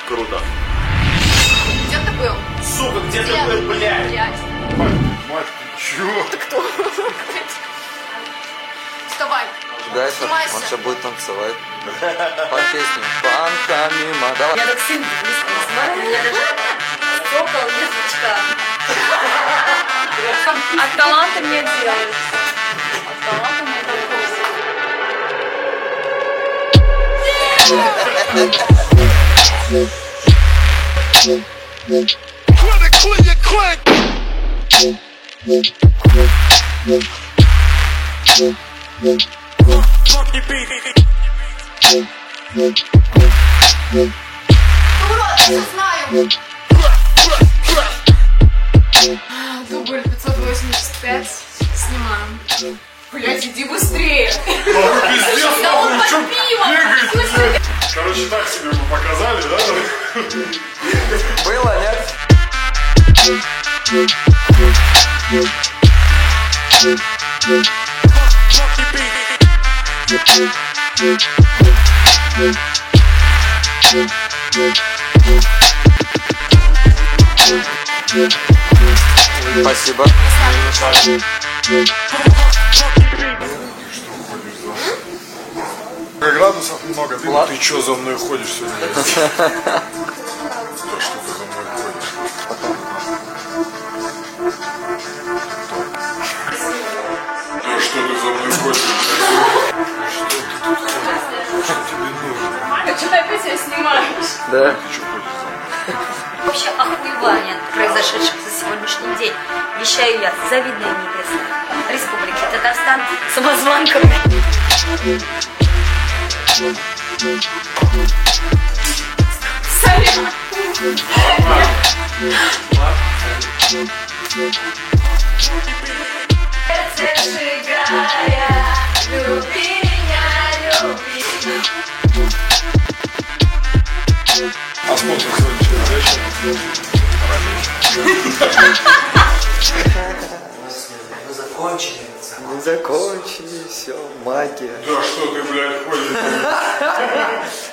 Круто. Где ты был? Сука, где ты был, блядь? Мать, чё? Ты кто? Вставай. Гайфер, Снимайся. он сейчас будет танцевать. По песне «Панtomима». Давай. Я так сильно смотрю, у меня даже сокол язычка. От таланта мне делают. От таланта мне Урод, все знаю. Дубль 585. Снимаем. Блять, иди быстрее. Пиздец, Да он нахуй, чё под пивом. бегаете? Короче, так себе мы показали, да? Было, нет? Спасибо. Градусов много дыма. Ты чё за мной ходишь сегодня? Да что ты за мной ходишь? Да что ты за мной ходишь? Что тебе нужно? Ты что-то опять себя снимаешь? Да. Ты чё ходишь за мной? вообще охуевание от произошедших за сегодняшний день. Вещаю я, завидная небесная Республики Татарстан, самозванками. Сорян. Зажигая, люби меня, люби. А спонсор сегодняшнего вечера? Мы закончили. Мы закончили, все, магия. Да что ты, блядь, ходишь?